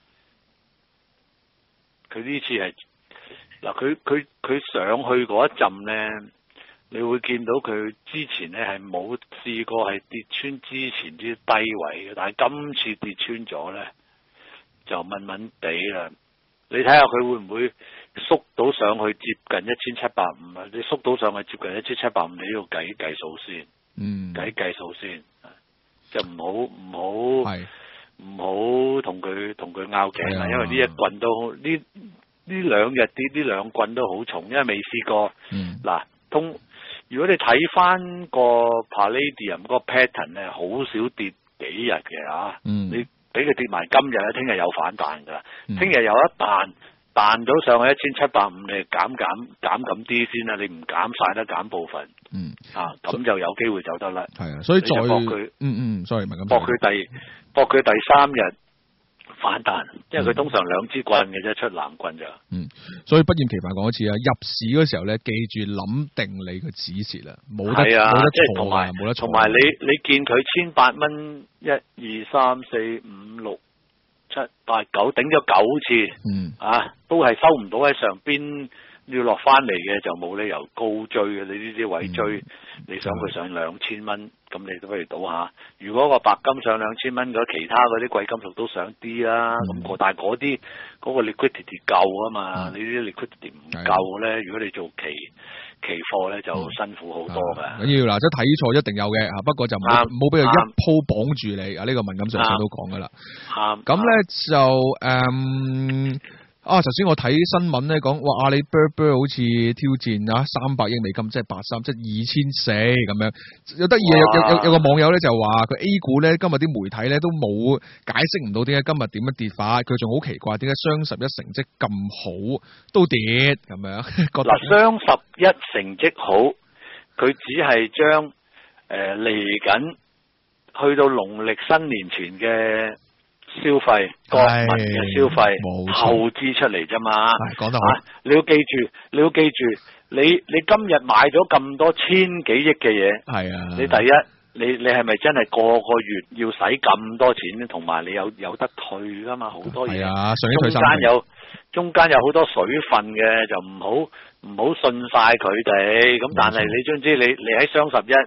佢呢次係嗱，佢佢佢上去嗰一陣咧，你會見到佢之前咧係冇試過係跌穿之前啲低位嘅，但係今次跌穿咗咧就悶悶地啦。你睇下佢會唔會縮到上去接近一千七百五啊？你縮到上去接近一千七百五，你都要計計數先。 嗯， 計計數先，就唔好唔好唔好同佢同佢拗頸啦，因為呢一棍都呢呢兩日啲呢兩棍都好重，因為未試過。嗱、嗯，通如果你睇翻個 Palladium 嗰個 pattern 咧，好少跌幾日嘅啊。嗯、你俾佢跌埋今日咧，聽日有反彈噶，聽日有一彈。彈咗上去一千七百五，你減減減咁啲先啦，你唔減晒得減部分，嗯啊，咁就有機會走得甩。係啊， 所以再搏佢， 嗯嗯，sorry，唔係咁。 搏佢第搏佢第三日反彈，因為佢通常兩支棍嘅啫，出藍棍就。 嗯，所以不厭其煩講一次啊，入市嗰時候咧，記住諗定你個止蝕啦，冇得冇、啊、得錯啊，冇得錯。 同埋你你見佢千八蚊，一二三四五六。七八九頂咗九次，嗯啊，都係收唔到喺上邊，要落翻嚟嘅就冇理由高追嘅。你呢啲位追，嗯、你想佢上兩千蚊，咁、嗯、你都不如賭下。如果個白金上兩千蚊，咁其他嗰啲貴金屬都上啲啦。咁、嗯、但係嗰啲嗰個 liquidity 夠啊嘛，嗯、你啲 liquidity 唔夠咧，如果你做期期貨咧就辛苦好多噶。 緊要嗱，即係睇錯一定有嘅嚇，不過就唔好唔好俾佢一鋪綁住你啊！呢、呢個敏感上上都講噶啦。咁咧就誒啊！頭先我睇新聞咧講，哇！阿里巴巴好似挑戰啊三百億美金，即係八三，即係二千四咁樣。有得意有有有有個網友咧就話佢 A 股咧今日啲媒體咧都冇解釋唔到點解今日點樣跌法，佢仲好奇怪點解雙十一成績咁好都跌咁樣。嗱， 雙十一成績好，佢只係將誒嚟緊去到農曆新年前嘅消費，國民嘅消費後支出嚟啫嘛。 講得好、 啊，你要記住，你要記住，你你今日買咗咁多千幾億嘅嘢，係啊，你第一，你你係咪真係個個月要使咁多錢？同埋你有有得退噶嘛？好多嘢， 啊，上中間有中間有好多水分嘅，就唔好唔好信晒佢哋。咁但係你總之你你喺雙十一。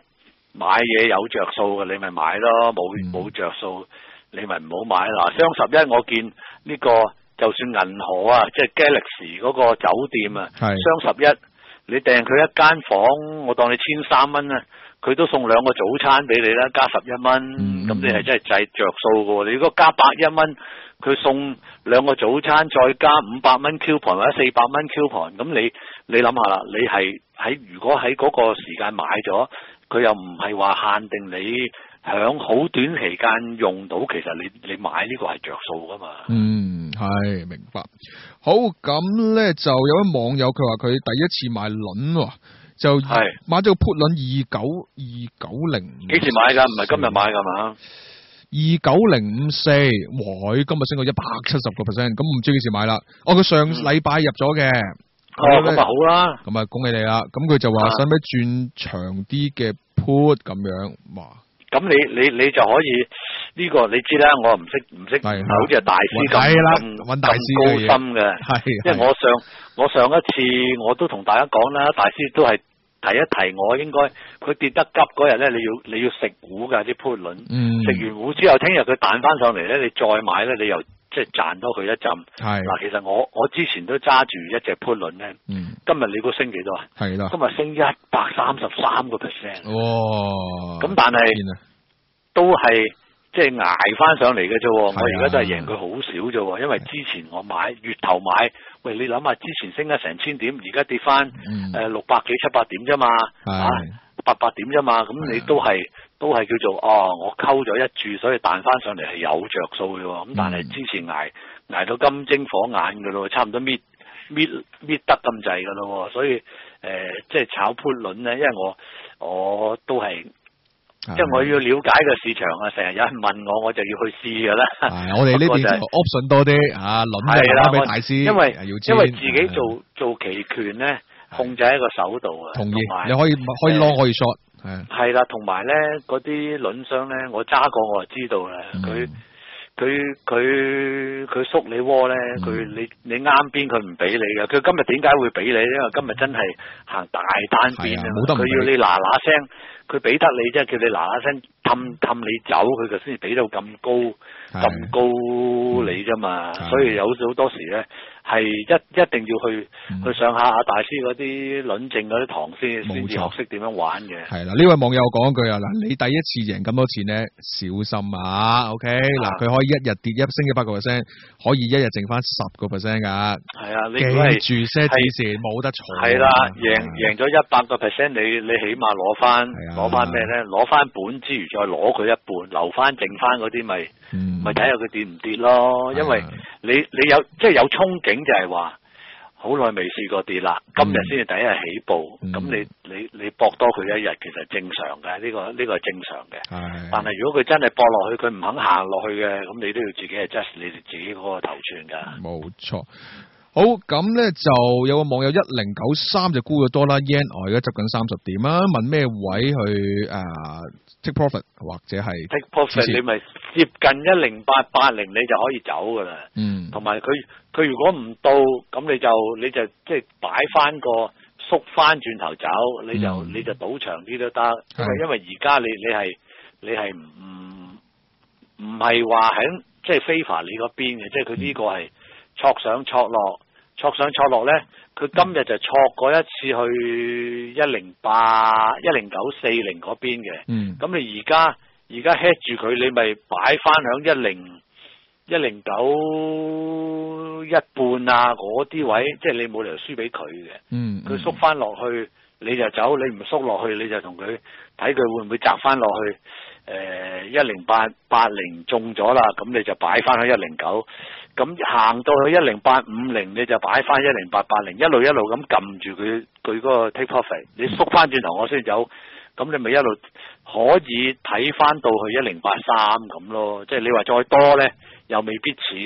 買嘢有着數嘅，你咪買咯；冇冇着數，你咪唔好買。嗱，雙十一我見呢個就算銀河啊，即係 Galaxy 嗰個酒店啊，雙十一你訂佢一間房，我當你千三蚊啊，佢都送兩個早餐俾你啦，加十一蚊，咁、嗯、你係真係計着數嘅喎。你如果加百一蚊，佢送兩個早餐，再加五百蚊 coupon 或者四百蚊 coupon，咁你你諗下啦，你係喺如果喺嗰個時間買咗，佢又唔係話限定你響好短期間用到，其實你你買呢個係着數噶嘛。 嗯，係明白。好，咁咧就有位網友佢話佢第一次買輪喎，就買咗個 put 輪二九二九零。幾時買㗎？唔係今日買㗎嘛？ 二九零五四，哇！今日升到一百七十個 percent，咁唔知幾時買啦？哦，佢上禮拜入咗嘅。 哦，咁咪好啦。 咁啊，恭喜你啦！咁佢就話使唔使轉長啲嘅 put 咁樣？哇！ 咁你你你就可以呢、這個你知啦，我唔識唔識，好似係大師咁咁咁高深嘅。係，因為我上我上一次我都同大家講啦，大師都係。提一提我應該佢跌得急嗰日咧，你要你要食糊㗎啲 put 輪，食、嗯、完糊之後，聽日佢彈翻上嚟咧，你再買咧，你又即係賺多佢一陣。係嗱，其實我我之前都揸住一隻 put 輪咧，今日你估升幾多啊？係啦，今日升一百三十三個 percent。哇！咁但係都係即係捱翻上嚟嘅啫。我而家都係贏佢好少啫，因為之前我買月頭買。喂，你諗下，之前升咗成千點，而家跌翻誒六百幾七百點啫嘛，啊八百點啫嘛，咁你都係都係叫做哦，我溝咗一注，所以彈翻上嚟係有着數嘅喎。咁但係之前捱捱到金睛火眼嘅咯，差唔多搣搣搣得咁滯嘅咯，所以誒、呃、即係炒 put 輪咧，因為我我都係。即係我要了解個市場啊，成日有人問我，我就要去試噶啦。我哋呢邊 option 多啲啊，輪就交俾大師。因為因為自己做做期權咧，控制喺個手度啊。同意，你可以可以 long 可以 short。係。係啦，同埋咧嗰啲輪商咧，我揸過我就知道啦。佢佢佢佢縮你窩咧，佢你你啱邊佢唔俾你嘅。佢今日點解會俾你？因為今日真係行大單邊啊，佢要你嗱嗱聲。佢俾得你，即係叫你嗱嗱聲氹氹你走，佢就先至俾到咁高咁高你啫嘛。所以有好多時咧，係一一定要去、嗯、去上下阿大師嗰啲輪證嗰啲堂先，先至學識點樣玩嘅。係啦，呢位網友講句啊，嗱，你第一次贏咁多錢咧，小心啊 ！OK，嗱，佢可以一日跌一升一百個 percent，可以一日剩翻十個 percent 噶。係啊，你記住 set 止蝕冇得錯。係啦，贏贏咗一百個 percent，你你起碼攞翻。攞翻咩咧？攞翻本之餘，再攞佢一半，留翻剩翻嗰啲咪，咪睇下佢跌唔跌咯。因為你你有即係有憧憬，就係話好耐未試過跌啦，今日先至第一日起步，咁、嗯、你你你搏多佢一日，其實正常嘅，呢、呢個呢、呢個係正常嘅。但係如果佢真係搏落去，佢唔肯行落去嘅，咁你都要自己 adjust 你哋自己嗰個頭寸㗎。冇錯。好，咁咧就有個網友一零九三就沽咗多啦 yen， 我而家執緊三十點啊，問咩位去誒、uh, take profit 或者係 take profit，你咪接近一零八八零你就可以走噶啦。嗯，同埋佢佢如果唔到，咁你就你就即係擺翻個縮翻轉頭走，你就、嗯、你就賭長啲都得，因為因為而家你你係你係唔唔係話喺即係 favor 你嗰邊嘅，即係佢呢個係挫上挫落。挫上挫落咧，佢今日就挫過一次去一零八一零九四零嗰邊嘅。嗯。咁你而家而家 head 住佢，你咪擺翻響一零一零九一半啊嗰啲位，即係你冇理由輸俾佢嘅。嗯。佢縮翻落去，你就走；你唔縮落去，你就同佢睇佢會唔會砸翻落去。誒一零八八零中咗啦，咁你就擺翻去一零九。咁行到去一零八五零，你就擺翻一零八八零，一路一路咁撳住佢佢嗰個 take profit。你縮翻轉頭，我先走，咁你咪一路可以睇翻到去一零八三咁咯。即係你話再多咧，又未必似嘅。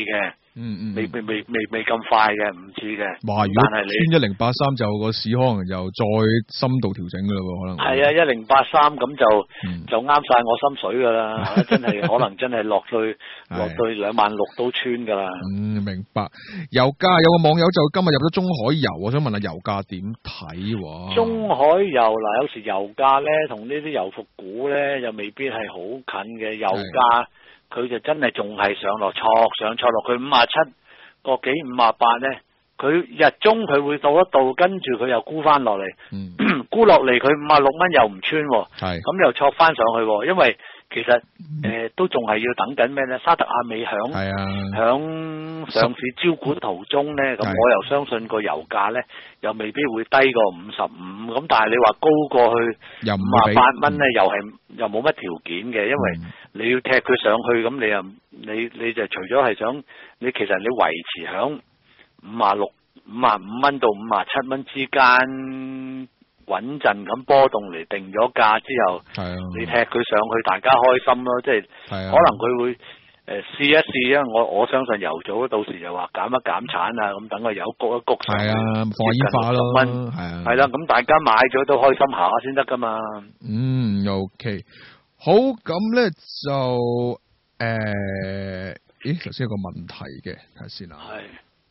嗯嗯， 未未未未未咁快嘅，唔似嘅。 哇！如果但係你穿一零八三就個市可能又再深度調整噶啦喎，可能係啊，一零八三咁就、 嗯、 就啱晒我心水噶啦，真係可能真係落去落去兩萬六都穿噶啦。 嗯，明白。油價有個網友就今日入咗中海油，我想問下油價點睇喎？ 中海油嗱，有時油價咧同呢啲油服股咧又未必係好近嘅，油價佢就真係仲係上落挫上挫落，佢五啊七個幾五啊八咧，佢日中佢會到一度，跟住佢又沽翻落嚟， 嗯、 沽落嚟佢五啊六蚊又唔穿，咁又挫翻上去，因為其實誒、呃、都仲係要等緊咩咧？沙特阿美響響上市招股途中咧，咁我又相信個油價咧又未必會低過五十五，咁但係你話高過去五啊八蚊咧，又係又冇乜條件嘅，因為你要踢佢上去，咁你又你你就除咗係想你其實你維持響五啊六五啊五蚊到五啊七蚊之間。穩陣咁波動嚟定咗價之後， 啊、 你踢佢上去，大家開心咯。即係、啊、可能佢會誒、呃、試一試，因為我我相信油組到時就話減一減產啊，咁等佢有谷一谷上去， 係啊，放煙花咯， 蚊係啊， 係啦，咁大家買咗都開心下先得噶嘛。 嗯 ，OK， 好，咁咧就誒、呃，咦，頭先有個問題嘅，睇下先啊。係。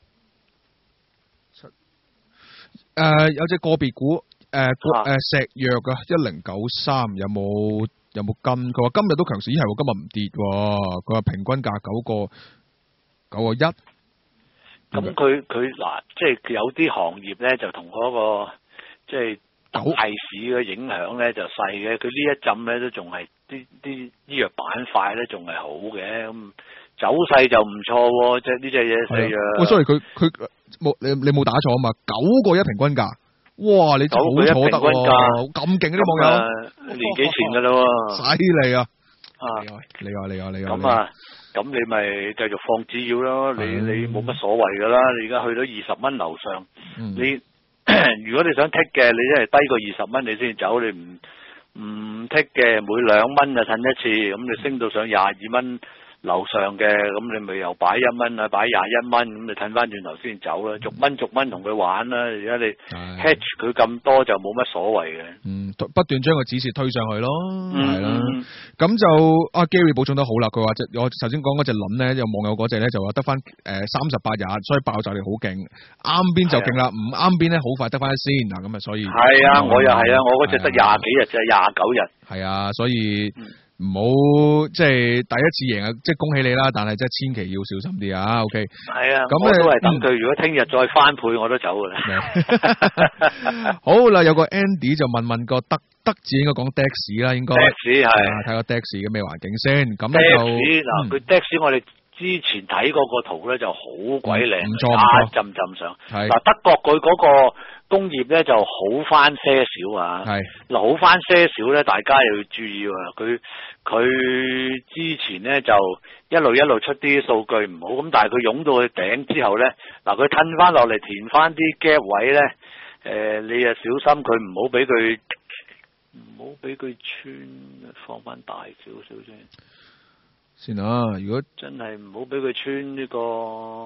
誒、呃，有隻個別股。誒、呃，誒、呃，石藥啊，一零九三有冇有冇跟？佢話今日都強勢，係喎，今日唔跌喎。佢話平均價九個九個一。 咁佢佢嗱，即係有啲行業咧，就同嗰、那個即係大市嘅影響咧就細嘅。佢呢一陣咧都仲係啲啲醫藥板塊咧仲係好嘅，咁走勢就唔錯。即係呢隻嘢石藥。 喂，所以佢佢冇你你冇打錯啊嘛？九個一平均價。哇！你好坐得喎，咁勁啲網友， 年幾前噶啦喎， 犀利啊！ 啊， 你話你話你話咁啊，咁你咪繼續放指要咯，你你冇乜所謂噶啦，你而家去到二十蚊樓上， 嗯、 你如果你想剔嘅，你真係低過二十蚊你先走，你唔唔剔嘅每兩蚊就褪一次，咁你升到上廿二蚊。樓上嘅，咁你咪又擺一蚊啊，擺廿一蚊，咁你褪翻轉頭先走啦，逐蚊逐蚊同佢玩啦。而家你 hedge 佢咁多就冇乜所謂嘅。嗯， 不斷將個指示推上去咯，係、嗯、啦。咁就阿、啊、Gary 補充得好啦，佢話即我頭先講嗰隻輪咧，有網友嗰隻咧就話得翻誒三十八日，所以爆炸力好勁。啱邊就勁啦，唔啱邊咧好快得翻一先嗱，咁啊所以係啊，我又係啊，我嗰隻得廿幾日啫，廿九日。 係啊，所以。嗯唔好即係第一次贏啊！即係恭喜你啦，但係即係千祈要小心啲啊 ！OK， 係啊，咁我都係等佢、嗯。如果聽日再翻倍，我都走噶啦。 好啦，有個 Andy 就問問個德德字應該講 Dex 啦，應該 Dex 係睇個 Dex 嘅咩環境先。咁就嗱，佢 Dex 我哋之前睇嗰個圖咧就好鬼靚， 唔錯唔錯， 浸浸上。嗱，德國佢嗰個工業咧就好翻些少啊。係嗱，好翻些少咧，大家又要注意啊！佢佢之前咧就一路一路出啲數據唔好，咁但係佢湧到去頂之後咧，嗱佢褪翻落嚟填翻啲 gap 位咧，誒、呃、你啊小心佢唔好俾佢唔好俾佢穿，放翻大少少先。 先啊！如果真係唔好俾佢穿呢、這個，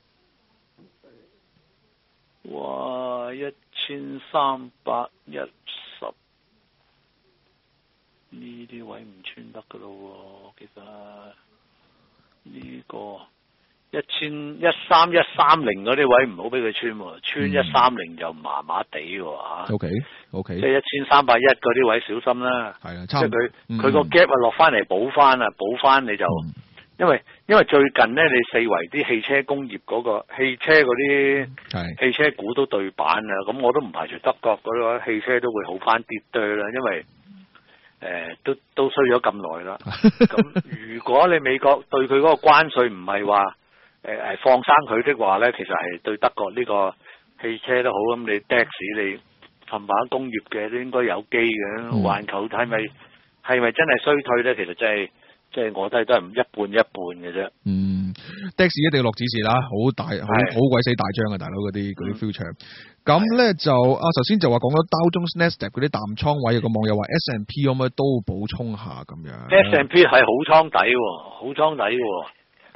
哇一千三百一十。呢啲位唔穿得噶咯喎，其實呢、這個一千一三一三零嗰啲位唔好俾佢穿喎，穿一三零就麻麻地喎嚇。 O K O K，即係一千三百一嗰啲位小心啦。係啊，即係佢佢個 gap 啊落翻嚟補翻啊，補翻你就，嗯、因為因為最近咧你四圍啲汽車工業嗰、那個汽車嗰啲汽車股都對板啊，咁我都唔排除德國嗰個汽車都會好翻啲對啦，因為。誒、呃，都都衰咗咁耐啦。咁如果你美國對佢嗰個關稅唔係話誒誒放生佢的話咧，其實係對德國呢個汽車都好。咁你 D A X 你冚唪唥工業嘅都應該有機嘅。環、嗯、球係咪係咪真係衰退咧？其實真係即係我睇都係一半一半嘅啫。嗯 D A X 一定要落指示啦，好大好好鬼死大張啊，大佬嗰啲嗰啲 future。咁咧就啊，頭先就話講咗Dow Jones Nasdaq嗰啲淡倉位，有個網友話 S and P 可唔可以都補充下咁樣 ？S and P 係好倉底喎，好倉底喎。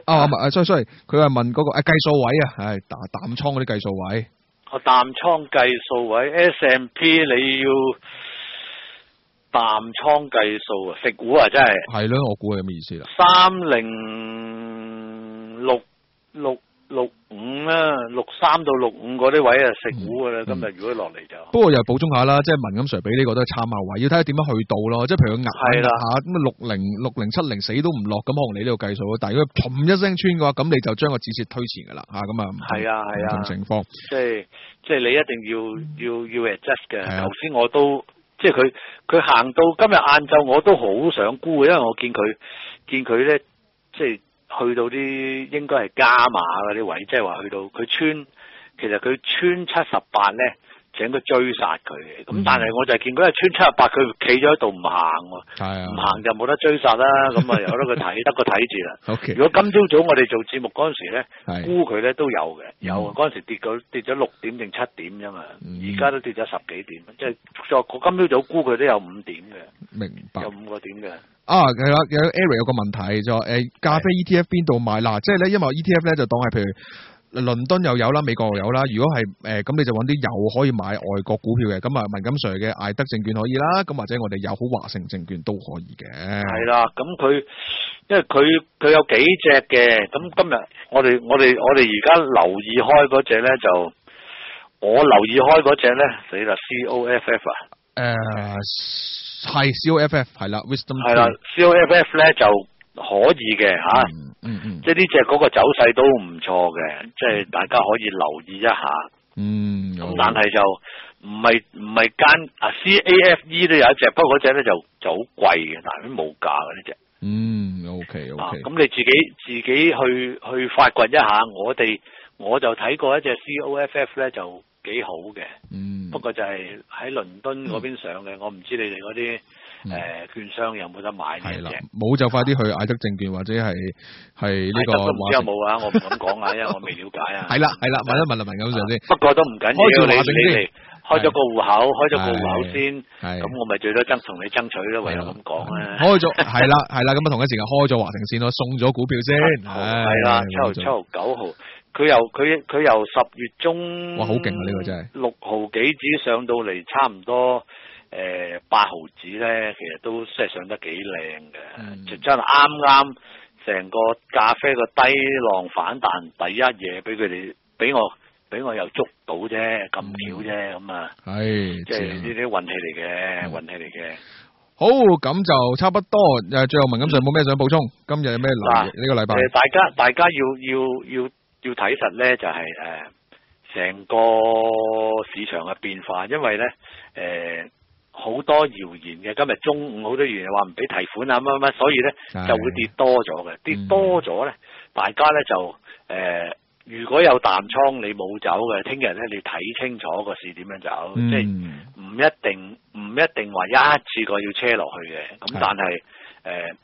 啊，唔係，啊，sorry sorry，佢係問嗰個誒計數位啊，係淡淡倉嗰啲計數位。 我淡倉計數位 S and P 你要淡倉計數啊，食糊啊真係。 係咯，我估係咁嘅意思啦。 三零六六六五啦，六三到六五嗰啲位啊食糊噶啦，今日如果落嚟就。不過又補充下啦，即係文錦 Sir 俾呢個都係參考位，要睇下點樣去到咯。即係譬如佢壓下下咁啊，六零六零七零死都唔落，咁可能你呢度計數。但係如果砰一聲穿嘅話，咁你就將個止蝕推前噶啦嚇，咁啊。係啊係啊。情況。即係即係你一定要要要 adjust 嘅。頭先我都即係佢佢行到今日晏晝，我都好想沽嘅，因為我見佢見佢咧即係。去到啲應該係加碼嗰啲位，即係話去到佢穿，其實佢穿七十八咧，就應該追殺佢嘅。咁、嗯、但係我就見嗰日穿七十八，佢企咗喺度唔行喎，唔行就冇得追殺啦。咁啊由得佢睇，得個睇字啦。Okay. 如果今朝早我哋做節目嗰陣時咧，沽佢咧都有嘅，有嗰陣時跌咗跌咗六點定七點啫嘛，而家都跌咗十幾點，即係作我今朝早沽佢都有五點嘅，明白，有五個點嘅。啊，係啦，有 Eric 有個問題就話誒咖啡 E T F 邊度買嗱，即係咧，因為 E T F 咧就當係譬如倫敦又有啦，美國又有啦。如果係誒咁，你就揾啲又可以買外國股票嘅，咁啊文錦 Sir 嘅艾德證券可以啦，咁或者我哋有好華盛證券都可以嘅。係啦，咁佢因為佢佢有幾隻嘅，咁今日我哋我哋我哋而家留意開嗰隻咧就，我留意開嗰隻咧死啦 C O F F 啊，誒、呃。係 C O F F 係啦 ，Wisdom 係啦 ，C O F F 咧就可以嘅吓，嗯嗯，即係呢隻嗰個走勢都唔錯嘅，即係大家可以留意一下，嗯，咁但係就唔係唔係間啊 C A F E 都有一隻，不過嗰隻咧就就好貴嘅，但係都冇價嘅呢隻，嗯 ，OK OK，咁、啊、你自己自己去去發掘一下，我哋我就睇過一隻 C O F F 咧就。幾好嘅，嗯，不過就係喺倫敦嗰邊上嘅，嗯，我唔知你哋嗰啲誒券商有冇得買呢隻？冇就快啲去艾德證券或者係係呢個。都唔知有冇啊？我唔敢講啊，因為我未了解啊。係啦係啦，問一問阿文咁上先。不過都唔緊要，你你哋開咗個戶口，開咗個戶口先，咁我咪最多爭同你爭取咯，唯有咁講啦。開咗係啦係啦，咁啊同一時間開咗華城線咯，送咗股票先。係啦，七號七號九號。佢由佢佢由十月中，哇，好勁啊！呢個真係六毫幾紙上到嚟，差唔多誒八毫紙咧，其實都即係上得幾靚嘅，就真係啱啱成個咖啡個低浪反彈，第一嘢俾佢哋俾我俾我又捉到啫，咁巧啫咁啊，係即係呢啲運氣嚟嘅，運氣嚟嘅。好，咁就差不多誒，最後文錦上冇咩想補充？今日有咩留意呢個禮拜？誒，大家大家要要要。要睇實咧就係誒成個市場嘅變化，因為咧誒好多謠言嘅，今日中午好多謠言話唔俾提款啊乜乜，所以咧就會跌多咗嘅，跌多咗咧，大家咧就誒、呃、如果有淡倉你冇走嘅，聽日咧你睇清楚個市點樣走，嗯、即係唔一定唔一定話一次過要車落去嘅，咁但係誒。呃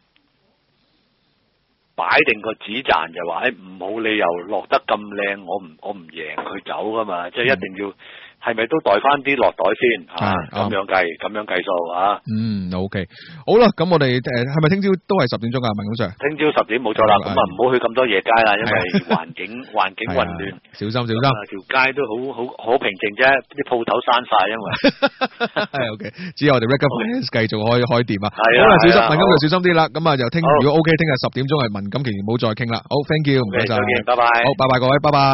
擺定個止賺就話，誒唔好理由落得咁靚，我唔我唔贏佢走噶嘛，即係一定要係咪都袋翻啲落袋先啊？咁樣計，咁樣計數啊？嗯 ，OK， 好啦，咁我哋誒係咪聽朝都係十點鐘啊？文錦 Sir，聽朝十點冇錯啦，咁啊唔好去咁多夜街啦，因為環境環境混亂，小心小心，條街都好好好平靜啫，啲鋪頭閂晒，因為係 OK， 之後我哋 Regular 繼續開開店啊，好啦，小心，文錦 Sir 小心啲啦，咁啊就聽如果 OK，聽日十點鐘係文錦期唔好再傾啦，好 ，thank you，唔該晒，再見，拜拜，好，拜拜各位，拜拜。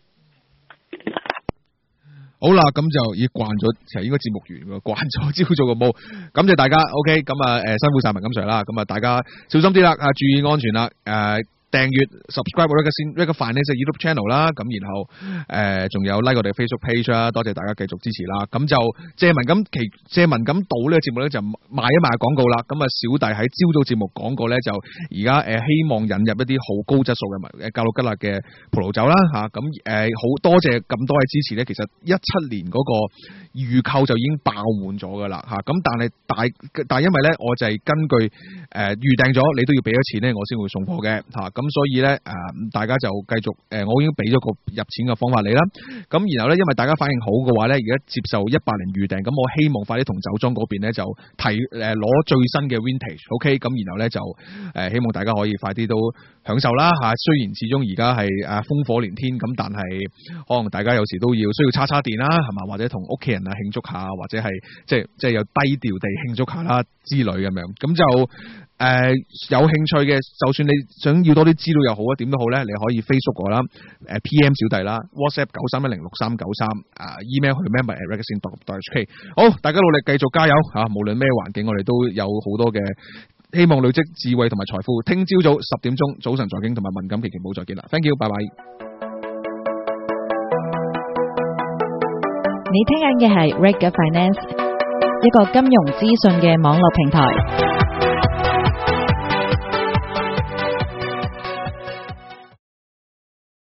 好啦，咁就已慣咗，其實應該節目完喎，慣咗朝早個毛，感謝大家 ，OK， 咁啊，誒、呃，辛苦晒文錦 Sir 啦，咁啊，大家小心啲啦，啊，注意安全啦，誒、呃。訂閱 subscribe 我哋嘅先一個 Finance YouTube channel 啦，咁然後誒仲、呃、有 like 我哋 Facebook page 啦，多謝大家繼續支持啦。咁就借文錦期借文錦道呢個節目咧就賣一賣廣告啦。咁啊小弟喺朝早節目講過咧，就而家誒希望引入一啲好高質素嘅誒格魯吉納嘅葡萄酒啦嚇。咁誒好多謝咁多位支持咧，其實一七年嗰個預購就已經爆滿咗噶啦嚇。咁但係大但係因為咧我就係根據誒、呃、預訂咗，你都要俾咗錢咧，我先會送貨嘅嚇。 所以咧誒、呃、大家就繼續誒、呃，我已經俾咗個入錢嘅方法你啦。咁然後咧，因為大家反應好嘅話咧，而家接受一百年預訂，咁我希望快啲同酒莊嗰邊咧就提誒攞、呃、最新嘅 vintage，OK，、okay? 咁然後咧就誒、呃、希望大家可以快啲都享受啦嚇。雖然始終而家係誒烽火連天，咁但係可能大家有時都要需要叉叉電啦，係嘛？或者同屋企人啊慶祝下，或者係即係即係有低調地慶祝下啦之類咁樣，咁就誒、呃、有興趣嘅，就算你想要多啲資料又好啊，點都好咧，你可以 Facebook 我啦，誒 P M 小弟啦 ，WhatsApp 九三一零六三九三，啊 email 去 member at ragazine dot com dot h k。好，大家努力繼續加油嚇、啊，無論咩環境，我哋都有好多嘅希望累積智慧同埋財富。聽朝早十點鐘早晨財經同埋文錦期期冇再見啦 ，thank you， 拜拜。 你聽緊嘅係 Reg Finance，一個金融資訊嘅網絡平台。